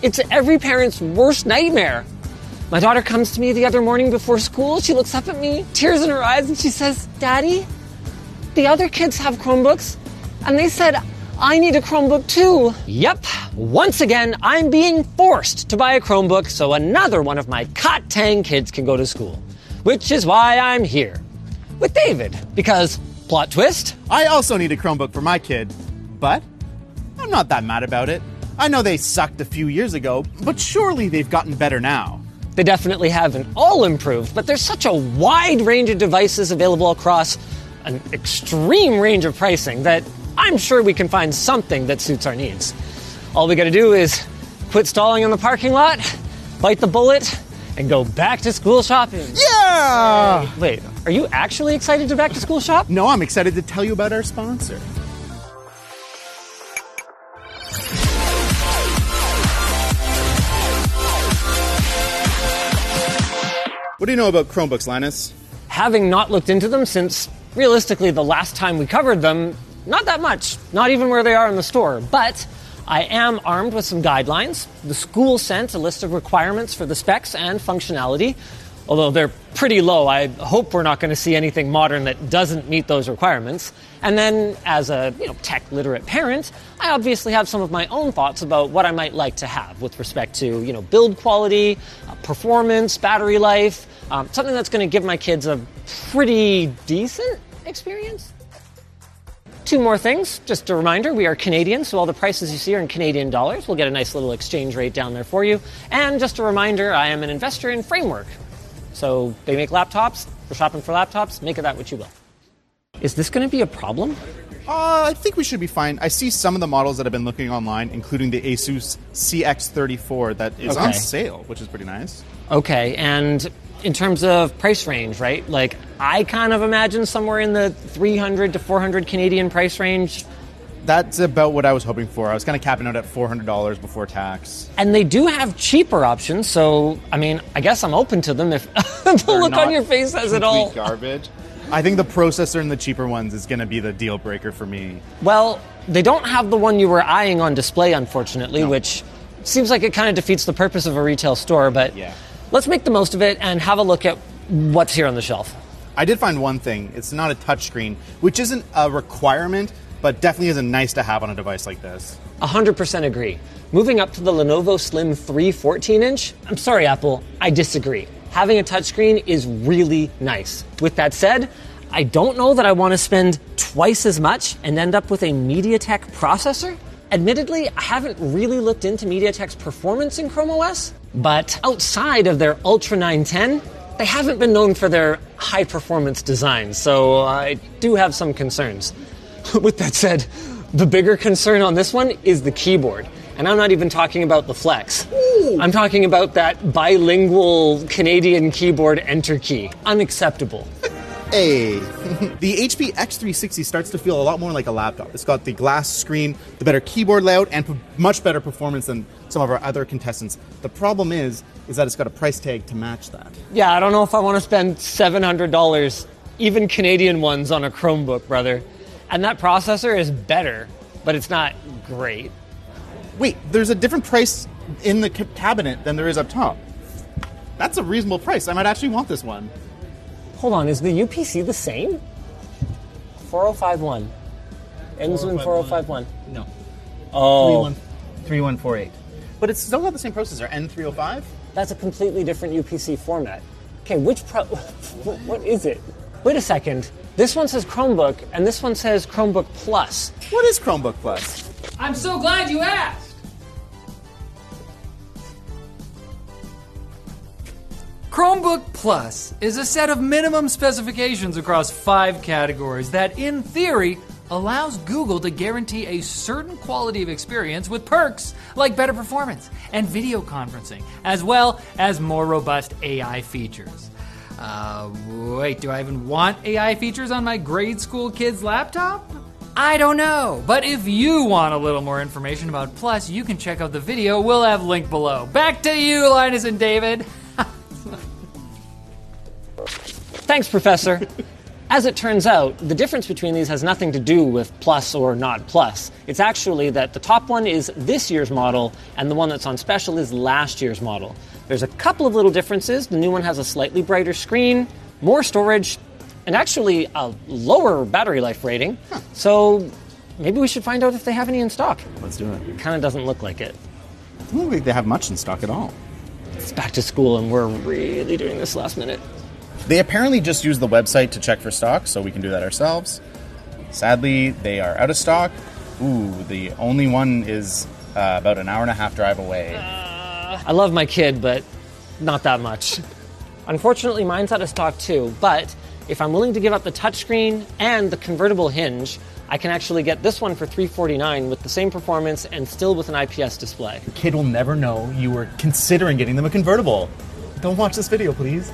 It's every parent's worst nightmare. My daughter comes to me the other morning before school. She looks up at me, tears in her eyes, and she says, "Daddy, the other kids have Chromebooks, and they said I need a Chromebook too." Yep, once again, I'm being forced to buy a Chromebook so another one of my Katang kids can go to school. Which is why I'm here with David, because, plot twist, I also need a Chromebook for my kid, but I'm not that mad about it. I know they sucked a few years ago, but surely they've gotten better now. they definitely haven't all improved, but there's such a wide range of devices available across an extreme range of pricing that I'm sure we can find something that suits our needs. All we gotta do is quit stalling in the parking lot, bite the bullet, and go back to school shopping. Yeah! Wait, are you actually excited to back to school shop? No, I'm excited to tell you about our sponsor. What do you know about Chromebooks, Linus? Having not looked into them since, realistically, the last time we covered them, not that much, not even where they are in the store. But I am armed with some guidelines. The school sent a list of requirements for the specs and functionality. Although they're pretty low, I hope we're not going to see anything modern that doesn't meet those requirements. And then, as a tech-literate parent, I obviously have some of my own thoughts about what I might like to have with respect to, build quality, performance, battery life, something that's going to give my kids a pretty decent experience. Two more things. Just a reminder, we are Canadian, so all the prices you see are in Canadian dollars. We'll get a nice little exchange rate down there for you. And just a reminder, I am an investor in Framework. So they make laptops. We're shopping for laptops. Make of that what you will. Is this going to be a problem? I think we should be fine. I see some of the models that I've been looking online, including the Asus CX34 that is on sale, which is pretty nice. Okay, and in terms of price range, right? Like, I kind of imagine somewhere in the 300 to 400 Canadian price range. That's about what I was hoping for. I was kind of capping out at $400 before tax. And they do have cheaper options, so, I guess I'm open to them if the look on your face says it all. Garbage. I think the processor in the cheaper ones is going to be the deal breaker for me. Well, they don't have the one you were eyeing on display, unfortunately, which seems like it kind of defeats the purpose of a retail store, but let's make the most of it and have a look at what's here on the shelf. I did find one thing. It's not a touchscreen, which isn't a requirement, but definitely is a nice to have on a device like this. 100% agree. Moving up to the Lenovo Slim 3 14-inch, I'm sorry, Apple, I disagree. Having a touchscreen is really nice. With that said, I don't know that I want to spend twice as much and end up with a MediaTek processor. Admittedly, I haven't really looked into MediaTek's performance in Chrome OS, but outside of their Ultra 910, they haven't been known for their high-performance designs, so I do have some concerns. With that said, the bigger concern on this one is the keyboard. And I'm not even talking about the Flex. Ooh. I'm talking about that bilingual Canadian keyboard enter key. Unacceptable. Hey, the HP X360 starts to feel a lot more like a laptop. It's got the glass screen, the better keyboard layout, and much better performance than some of our other contestants. The problem is that it's got a price tag to match that. Yeah, I don't know if I want to spend $700, even Canadian ones, on a Chromebook, brother. And that processor is better, but it's not great. Wait, there's a different price in the cabinet than there is up top. That's a reasonable price. I might actually want this one. Hold on, is the UPC the same? 4051. Ends in 4051. No. Oh. 3148. But it's still got the same processor, N305? That's a completely different UPC format. Okay, what is it? Wait a second. This one says Chromebook, and this one says Chromebook Plus. What is Chromebook Plus? I'm so glad you asked! Chromebook Plus is a set of minimum specifications across 5 categories that, in theory, allows Google to guarantee a certain quality of experience with perks like better performance and video conferencing, as well as more robust AI features. Wait, do I even want AI features on my grade school kid's laptop? I don't know, but if you want a little more information about Plus, you can check out the video we'll have linked below. Back to you, Linus and David. Thanks, Professor. As it turns out, the difference between these has nothing to do with plus or not plus. It's actually that the top one is this year's model, and the one that's on special is last year's model. There's a couple of little differences. The new one has a slightly brighter screen, more storage, and actually a lower battery life rating. So maybe we should find out if they have any in stock. Let's do it. Kind of doesn't look like it. It doesn't look like they have much in stock at all. It's back to school, and we're really doing this last minute. They apparently just use the website to check for stock, so we can do that ourselves. Sadly, they are out of stock. Ooh, the only one is about an hour and a half drive away. I love my kid, but not that much. Unfortunately, mine's out of stock too, but if I'm willing to give up the touchscreen and the convertible hinge, I can actually get this one for $349 with the same performance and still with an IPS display. Your kid will never know you were considering getting them a convertible. Don't watch this video, please.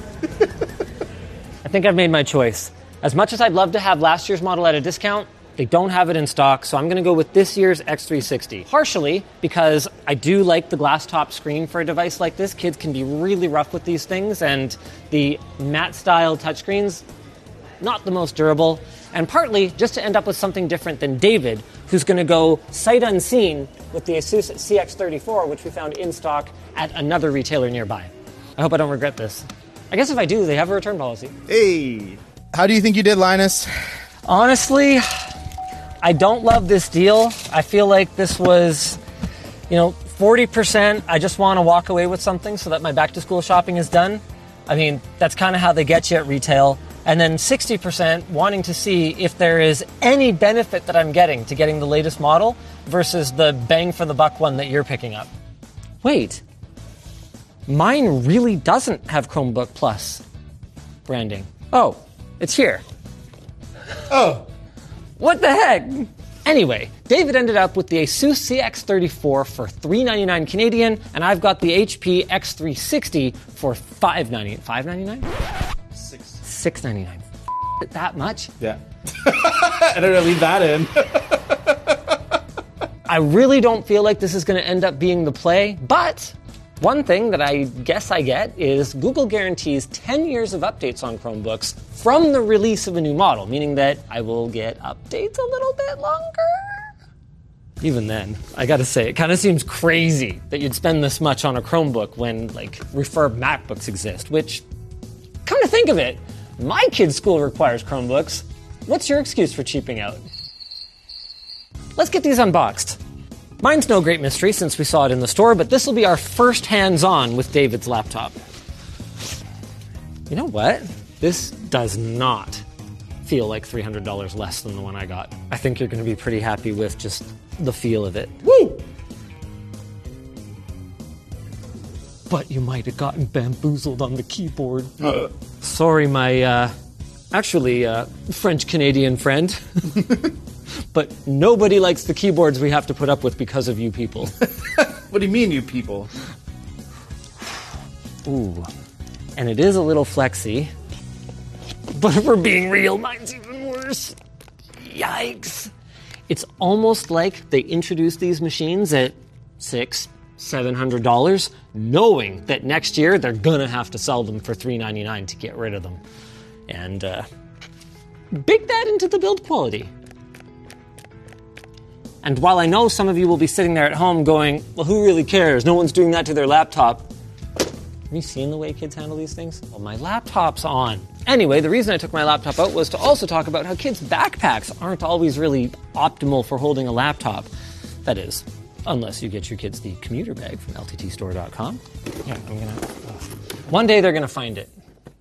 I think I've made my choice. As much as I'd love to have last year's model at a discount, they don't have it in stock, so I'm going to go with this year's X360. Partially because I do like the glass top screen for a device like this. Kids can be really rough with these things, and the matte style touchscreens, not the most durable. And partly just to end up with something different than David, who's going to go sight unseen with the Asus CX34, which we found in stock at another retailer nearby. I hope I don't regret this. I guess if I do, they have a return policy. Hey, how do you think you did, Linus? Honestly, I don't love this deal. I feel like this was, 40%. I just want to walk away with something so that my back-to-school shopping is done. I mean, that's kind of how they get you at retail. And then 60% wanting to see if there is any benefit that I'm getting to getting the latest model versus the bang-for-the-buck one that you're picking up. Wait. Mine really doesn't have Chromebook Plus branding. Oh, it's here. Oh. What the heck? Anyway, David ended up with the Asus CX34 for $399 Canadian, and I've got the HP X360 for $599. $599? $699. That much? Yeah. I don't know, leave that in. I really don't feel like this is going to end up being the play, but one thing that I guess I get is Google guarantees 10 years of updates on Chromebooks from the release of a new model, meaning that I will get updates a little bit longer. Even then, I gotta say, it kind of seems crazy that you'd spend this much on a Chromebook when, refurb MacBooks exist, which, come to think of it, my kid's school requires Chromebooks. What's your excuse for cheaping out? Let's get these unboxed. Mine's no great mystery since we saw it in the store, but this will be our first hands-on with David's laptop. You know what? This does not feel like $300 less than the one I got. I think you're going to be pretty happy with just the feel of it. Woo! But you might have gotten bamboozled on the keyboard. Sorry, my, French-Canadian friend. But nobody likes the keyboards we have to put up with because of you people. What do you mean, you people? Ooh. And it is a little flexy. But if we're being real, mine's even worse. Yikes. It's almost like they introduced these machines at $600-700, knowing that next year they're gonna have to sell them for $399 to get rid of them. And bake that into the build quality. And while I know some of you will be sitting there at home going, well, who really cares? No one's doing that to their laptop. Have you seen the way kids handle these things? Well, my laptop's on. Anyway, the reason I took my laptop out was to also talk about how kids' backpacks aren't always really optimal for holding a laptop. That is, unless you get your kids the commuter bag from lttstore.com. Yeah, one day they're gonna find it.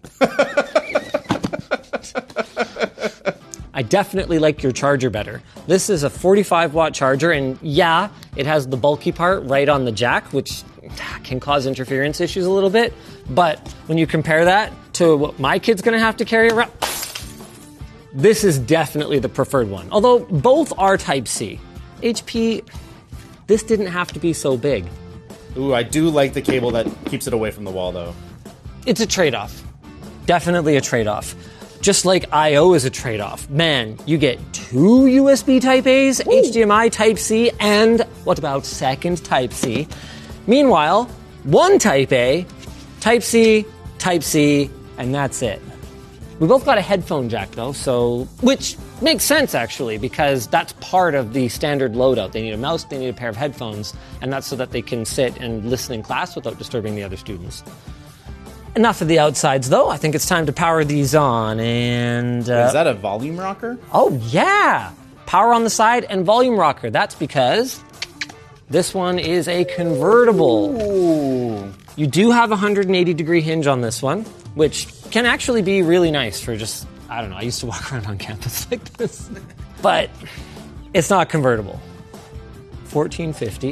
I definitely like your charger better. This is a 45-watt charger, and yeah, it has the bulky part right on the jack, which can cause interference issues a little bit. But when you compare that to what my kid's going to have to carry around, this is definitely the preferred one. Although both are Type-C. HP, this didn't have to be so big. Ooh, I do like the cable that keeps it away from the wall, though. It's a trade-off. Definitely a trade-off. Just like I/O is a trade-off. Man, you get 2 USB Type-A's, HDMI Type-C, and what about second Type-C? Meanwhile, 1 Type-A, Type-C, Type-C, and that's it. We both got a headphone jack though, which makes sense actually, because that's part of the standard loadout. They need a mouse, they need a pair of headphones, and that's so that they can sit and listen in class without disturbing the other students. Enough of the outsides though, I think it's time to power these on, and... Is that a volume rocker? Oh yeah! Power on the side and volume rocker. That's because this one is a convertible. Ooh. You do have a 180-degree hinge on this one, which can actually be really nice for just, I don't know, I used to walk around on campus like this. But it's not convertible. 1450,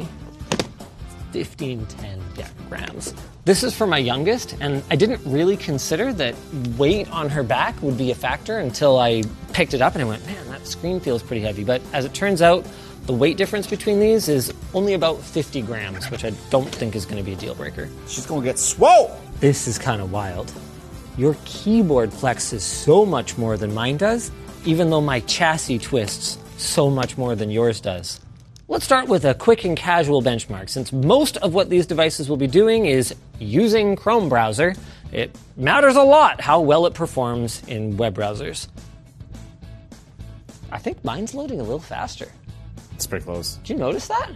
1510 decograms. This is for my youngest, and I didn't really consider that weight on her back would be a factor until I picked it up and I went, man, that screen feels pretty heavy. But as it turns out, the weight difference between these is only about 50 grams, which I don't think is going to be a deal breaker. She's gonna get swole! This is kind of wild. Your keyboard flexes so much more than mine does, even though my chassis twists so much more than yours does. Let's start with a quick and casual benchmark. Since most of what these devices will be doing is using Chrome browser, it matters a lot how well it performs in web browsers. I think mine's loading a little faster. It's pretty close. Did you notice that?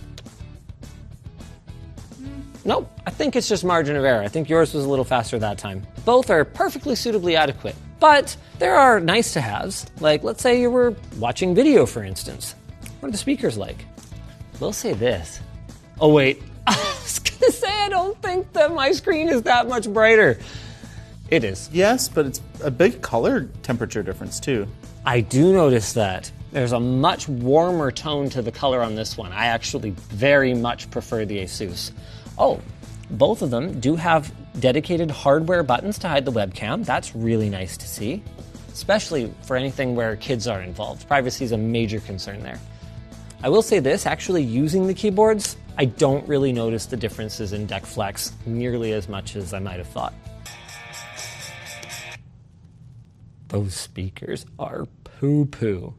Nope, I think it's just margin of error. I think yours was a little faster that time. Both are perfectly suitably adequate, but there are nice to haves. Like, let's say you were watching video, for instance. What are the speakers like? We'll say this. Oh wait, I was gonna say I don't think that my screen is that much brighter. It is. Yes, but it's a big color temperature difference too. I do notice that. There's a much warmer tone to the color on this one. I actually very much prefer the Asus. Oh, both of them do have dedicated hardware buttons to hide the webcam. That's really nice to see, especially for anything where kids are involved. Privacy is a major concern there. I will say this, actually using the keyboards, I don't really notice the differences in deck flex nearly as much as I might have thought. Those speakers are poo-poo.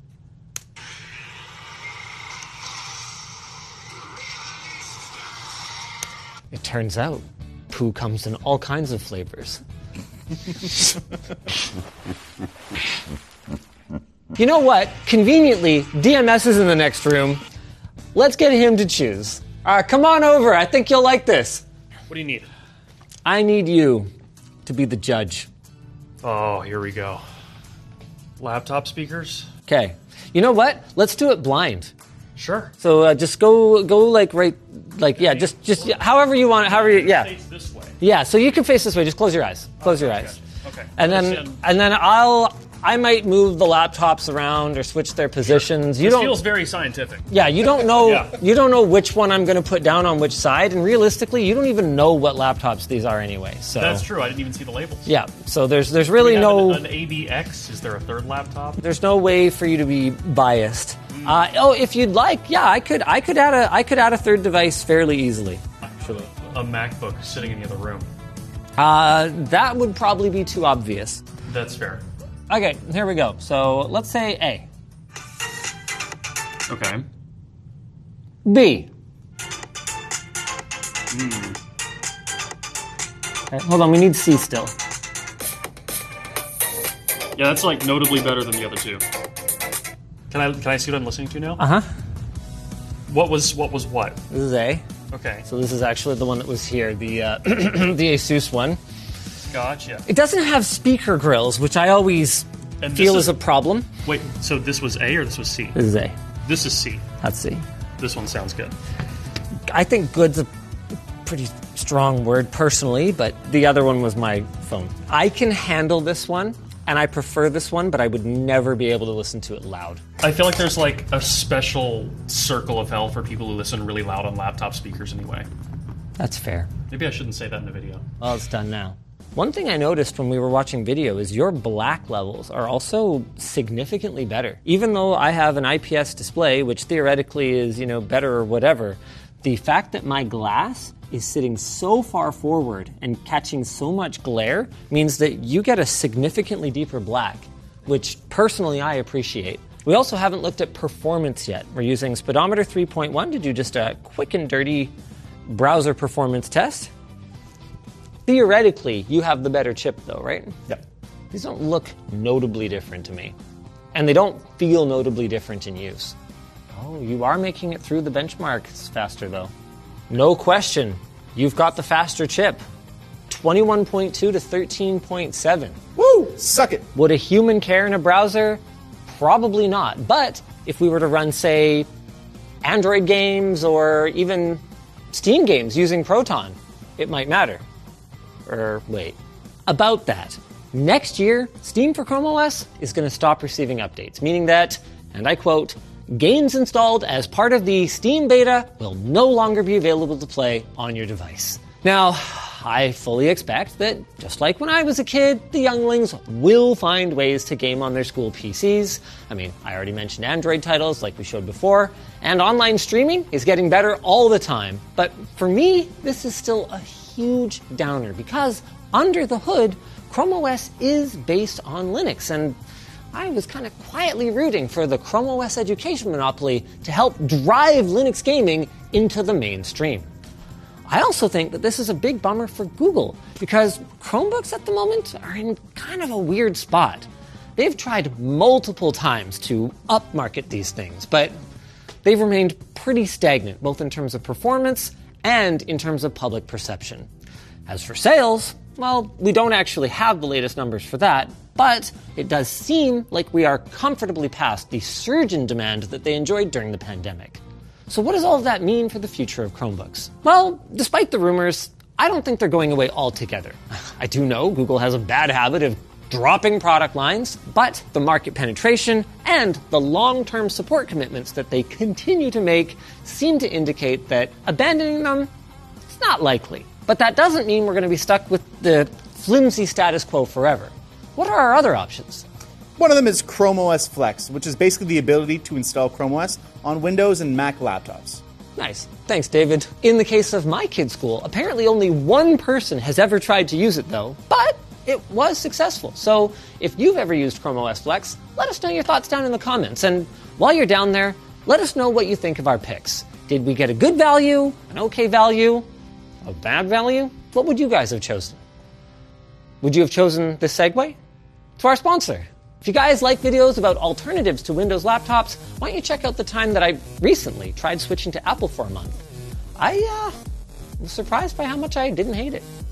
It turns out, poo comes in all kinds of flavors. You know what? Conveniently, DMS is in the next room. Let's get him to choose. Come on over. I think you'll like this. What do you need? I need you to be the judge. Oh, here we go. Laptop speakers? Okay. You know what? Let's do it blind. Sure. So just go like right, like yeah, just however you want it, however you, yeah. Face this way. Yeah. So you can face this way. Just close your eyes. Close your eyes. Okay. And then I might move the laptops around or switch their positions. Sure. This feels very scientific. Yeah, you don't know. Yeah. You don't know which one I'm going to put down on which side, and realistically, you don't even know what laptops these are anyway. So that's true. I didn't even see the labels. Yeah. So there's really no an ABX. Is there a third laptop? There's no way for you to be biased. If you'd like, yeah, I could add a third device fairly easily. Actually, a MacBook sitting in the other room. That would probably be too obvious. That's fair. Okay, here we go. So let's say A. Okay. B. Okay, hold on, we need C still. Yeah, that's like notably better than the other two. Can I see what I'm listening to now? Uh-huh. What was what? This is A. Okay. So this is actually the one that was here, the the Asus one. Gotcha. It doesn't have speaker grills, which I always feel is a problem. Wait, so this was A or this was C? This is A. This is C. That's C. This one sounds good. I think good's a pretty strong word personally, but the other one was my phone. I can handle this one, and I prefer this one, but I would never be able to listen to it loud. I feel like there's like a special circle of hell for people who listen really loud on laptop speakers anyway. That's fair. Maybe I shouldn't say that in the video. Well, it's done now. One thing I noticed when we were watching video is your black levels are also significantly better. Even though I have an IPS display, which theoretically is, better or whatever, the fact that my glass is sitting so far forward and catching so much glare means that you get a significantly deeper black, which personally I appreciate. We also haven't looked at performance yet. We're using Speedometer 3.1 to do just a quick and dirty browser performance test. Theoretically, you have the better chip though, right? Yep. these don't look notably different to me. And they don't feel notably different in use. Oh, you are making it through the benchmarks faster, though. No question, you've got the faster chip. 21.2 to 13.7. Woo! Suck it! Would a human care in a browser? Probably not. But if we were to run, say, Android games or even Steam games using Proton, it might matter. Wait. About that. Next year, Steam for Chrome OS is going to stop receiving updates, meaning that, and I quote, games installed as part of the Steam beta will no longer be available to play on your device. Now, I fully expect that, just like when I was a kid, the younglings will find ways to game on their school PCs. I mean, I already mentioned Android titles like we showed before, and online streaming is getting better all the time. But for me, this is still a huge downer because under the hood, Chrome OS is based on Linux, and I was kind of quietly rooting for the Chrome OS education monopoly to help drive Linux gaming into the mainstream. I also think that this is a big bummer for Google because Chromebooks at the moment are in kind of a weird spot. They've tried multiple times to upmarket these things, but they've remained pretty stagnant, both in terms of performance and in terms of public perception. As for sales, well, we don't actually have the latest numbers for that, but it does seem like we are comfortably past the surge in demand that they enjoyed during the pandemic. So what does all of that mean for the future of Chromebooks? Well, despite the rumors, I don't think they're going away altogether. I do know Google has a bad habit of dropping product lines, but the market penetration and the long-term support commitments that they continue to make seem to indicate that abandoning them is not likely. But that doesn't mean we're going to be stuck with the flimsy status quo forever. What are our other options? One of them is Chrome OS Flex, which is basically the ability to install Chrome OS on Windows and Mac laptops. Nice. Thanks, David. In the case of my kid's school, apparently only one person has ever tried to use it, though, but it was successful. So if you've ever used Chrome OS Flex, let us know your thoughts down in the comments. And while you're down there, let us know what you think of our picks. Did we get a good value, an okay value, a bad value? What would you guys have chosen? Would you have chosen this segue? To our sponsor. If you guys like videos about alternatives to Windows laptops, why don't you check out the time that I recently tried switching to Apple for a month. I was surprised by how much I didn't hate it.